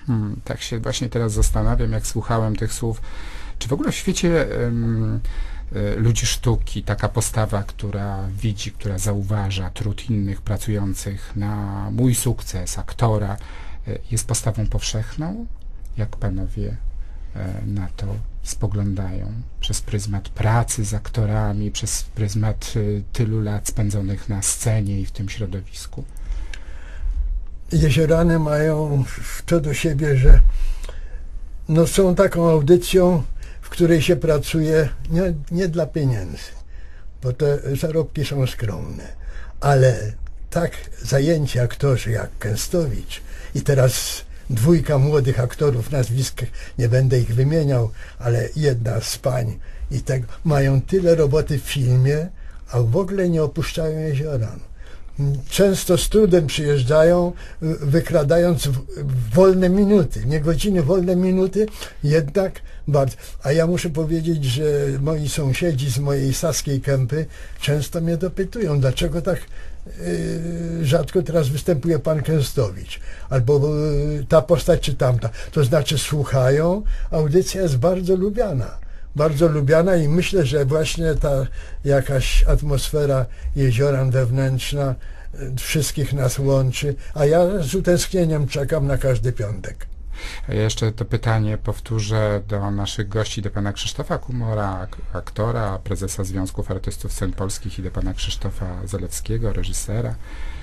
Tak się właśnie teraz zastanawiam, jak słuchałem tych słów, czy w ogóle w świecie ludzi sztuki taka postawa, która widzi, która zauważa trud innych pracujących na mój sukces aktora, jest postawą powszechną? Jak panowie na to spoglądają? Przez pryzmat pracy z aktorami, przez pryzmat tylu lat spędzonych na scenie i w tym środowisku? Jeziorany mają to do siebie, że no są taką audycją, w której się pracuje nie dla pieniędzy, bo te zarobki są skromne, ale tak zajęci aktorzy jak Kęstowicz i teraz dwójka młodych aktorów, nazwisk nie będę ich wymieniał, ale jedna z pań i tak mają tyle roboty w filmie, a w ogóle nie opuszczają Jezioran. Często z trudem przyjeżdżają, wykradając wolne minuty, nie godziny, wolne minuty, jednak bardzo. A ja muszę powiedzieć, że moi sąsiedzi z mojej Saskiej Kępy często mnie dopytują, dlaczego tak rzadko teraz występuje pan Kęstowicz, albo ta postać czy tamta. To znaczy słuchają, audycja jest bardzo lubiana i myślę, że właśnie ta jakaś atmosfera Jezioran wewnętrzna wszystkich nas łączy, a ja z utęsknieniem czekam na każdy piątek. Ja jeszcze to pytanie powtórzę do naszych gości, do pana Krzysztofa Kumora, aktora, prezesa Związków Artystów Scen Polskich, i do pana Krzysztofa Zalewskiego, reżysera.